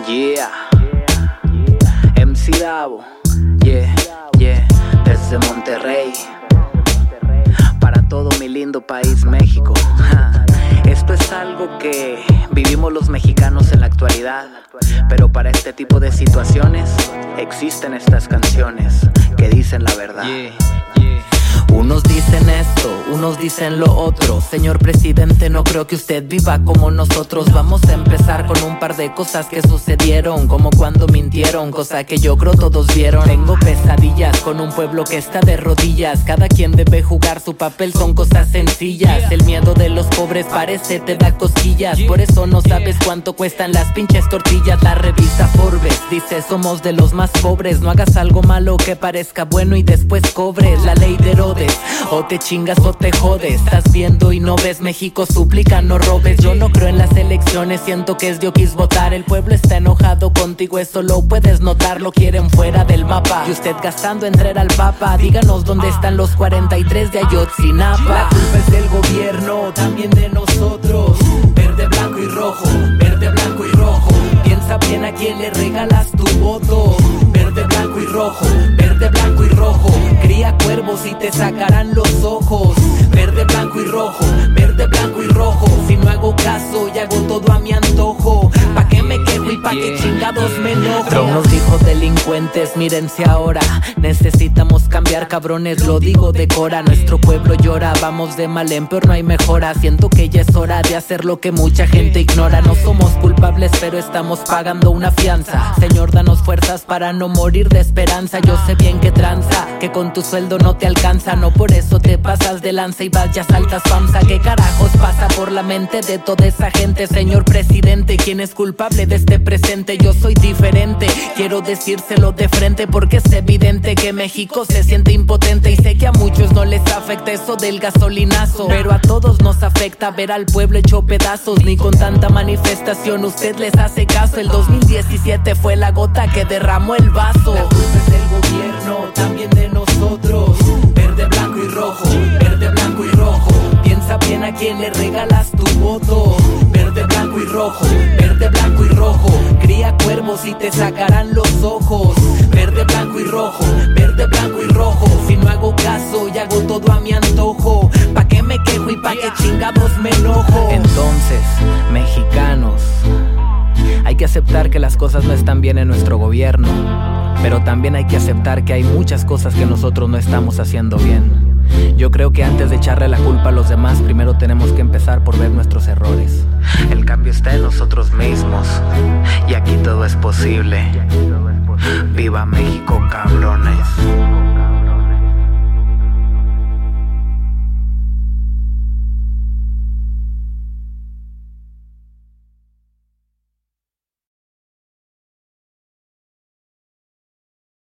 Yeah, MC Davo, yeah, desde Monterrey, para todo mi lindo país México. Esto es algo que vivimos los mexicanos en la actualidad, pero para este tipo de situaciones existen estas canciones que dicen la verdad. Unos dicen esto, unos dicen lo otro. Señor presidente, no creo que usted viva como nosotros. Vamos a empezar con un par de cosas que sucedieron, como cuando mintieron, cosa que yo creo todos vieron. Tengo pesadillas con un pueblo que está de rodillas. Cada quien debe jugar su papel, son cosas sencillas. El miedo de los pobres parece te da cosquillas. Por eso no sabes cuánto cuestan las pinches tortillas. La revista Forbes dice somos de los más pobres. No hagas algo malo que parezca bueno y después cobres. La ley de Herodes, o te chingas o te jodes. Estás viendo y no ves, México suplica no robes. Yo no creo en las elecciones, siento que es de oquis votar. El pueblo está enojado contigo, eso lo puedes notar. Lo quieren fuera del mapa y usted gastando en traer al papa. Díganos dónde están los 43 de Ayotzinapa. La culpa es del gobierno, también de nosotros. Verde, blanco y rojo, verde, blanco y rojo. Piensa bien a quién le regalas tu voto. Verde, blanco y rojo, verde, blanco y rojo. Cría cuervos y te sacarán los ojos. Verde, blanco y rojo, verde, blanco y rojo. Si no hago caso y hago todo a mi antojo, ¿pa' qué me quejo y pa' qué chingados me enojo? Trump nos dijo delincuentes, mírense ahora. Necesitamos cambiar, cabrones, lo digo de cora. Nuestro pueblo llora, vamos de mal en peor, no hay mejora. Siento que ya es hora de hacer lo que mucha gente ignora. No somos culpables, pero estamos pagando una fianza. Señor, danos fuerzas para no morir de esperanza. Yo sé bien que tranza, que con tu sueldo no te alcanza. No por eso te pasas de lanza y vas ya saltas panza. ¿Qué carajos pasa por la mente de toda esa gente? Señor presidente, ¿quién es culpable de este presente? Yo soy diferente, quiero decírselo de frente, porque es evidente que México se siente impotente. Y sé que a muchos no les afecta eso del gasolinazo, pero a todos nos afecta ver al pueblo hecho pedazos. Ni con tanta manifestación usted les hace caso. El 2017 fue la gota que derramó el vaso. La culpa es del gobierno, también de nosotros. Verde, blanco y rojo, verde, blanco y rojo. Piensa bien a quién le regalas tu voto. Verde, blanco y rojo, verde, blanco y rojo. Cría cuervos y te sacarán los ojos. Verde, blanco y rojo, verde, blanco y rojo. Si no hago caso y hago todo a mi antojo, ¿pa' qué me quejo y pa' qué chingados me enojo? Entonces, mexicanos, hay que aceptar que las cosas no están bien en nuestro gobierno, pero también hay que aceptar que hay muchas cosas que nosotros no estamos haciendo bien. Yo creo que antes de echarle la culpa a los demás, primero tenemos que empezar por ver nuestros errores. El cambio está en nosotros mismos, y aquí todo es posible. ¡Viva México, cabrones!